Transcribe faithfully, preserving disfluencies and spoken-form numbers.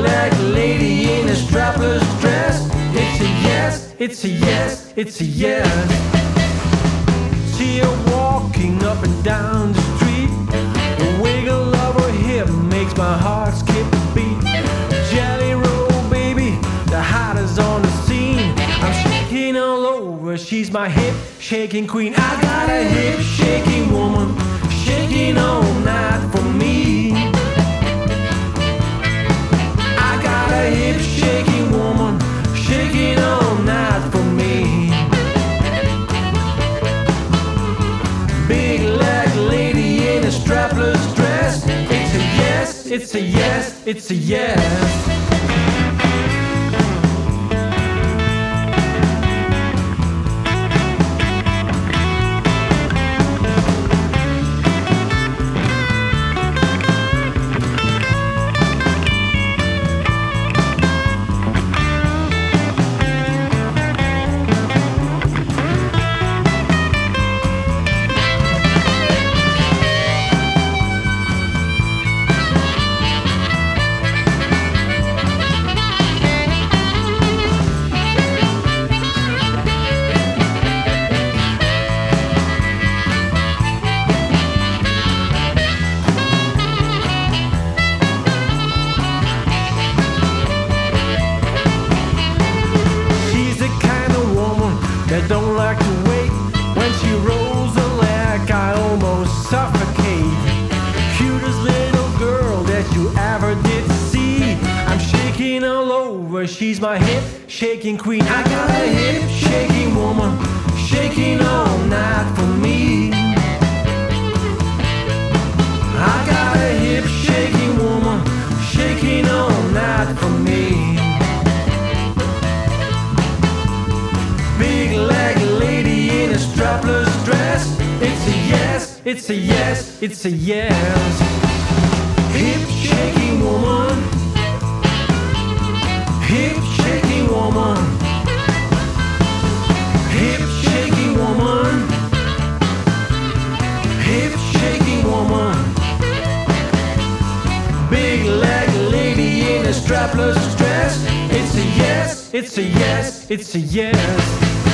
leg lady in a strapless dress. It's a yes, it's a yes, it's a yes. See her walking up and down the street. The wiggle of her hip makes my heart skip a beat. Jelly roll baby, the hottest on the scene. I'm shaking all over, she's my hip shaking queen. I got a hip shaking woman, shaking all night for me. I got a hip shaking woman, shaking all night for me. Big leg lady in a strapless dress. It's a yes, it's a yes, it's a yes. That don't like to wait. When she rolls her leg, I almost suffocate. Cutest little girl that you ever did see. I'm shaking all over, she's my hip shaking queen. I got a hip shaking woman, shaking all night for me. I got a hip shaking woman, shaking all night for me. Big leg lady in a strapless dress. It's a yes, it's a yes, it's a yes. Hip shaking woman, hip shaking woman, hip shaking woman, hip shaking woman. Big leg lady in a strapless dress. It's a yes, it's a yes, it's a yes.